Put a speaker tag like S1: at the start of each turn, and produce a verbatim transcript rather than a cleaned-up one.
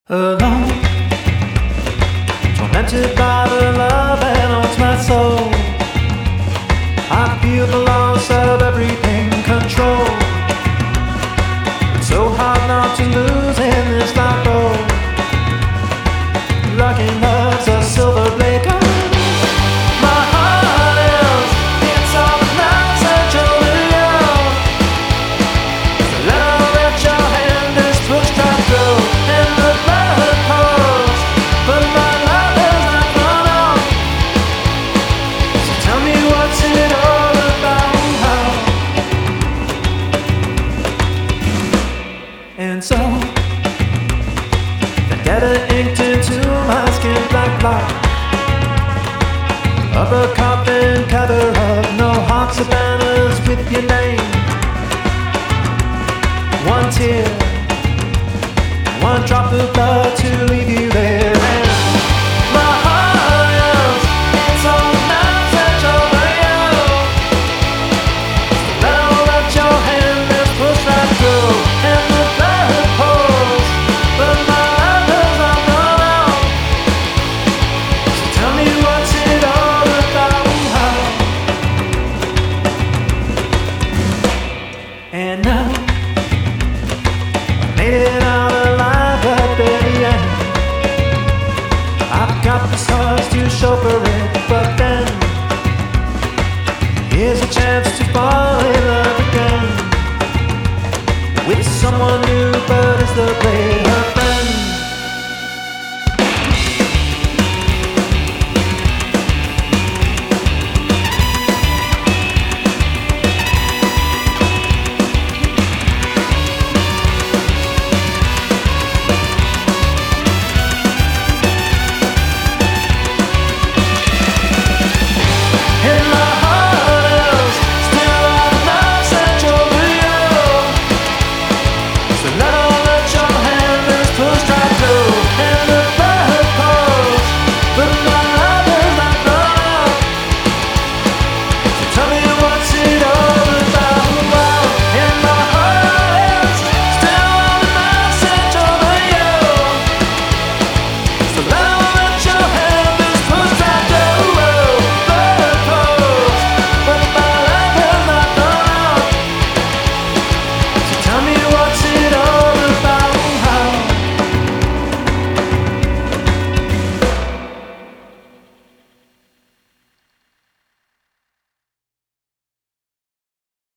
S1: Alone, tormented by the love that haunts my soul. I feel the loss of everything control. It's so hard not to lose in this life road. Rocking love's a silver blade gun. My heart is, it's all about such over you. So let her let your hand is pushed right through, and the blood pours, but my love does not run out. So tell me, what's it all about? And so vendetta inked into my skin black light. Of a coffin cover of no hearts or banners with your name. One tear, one drop of blood.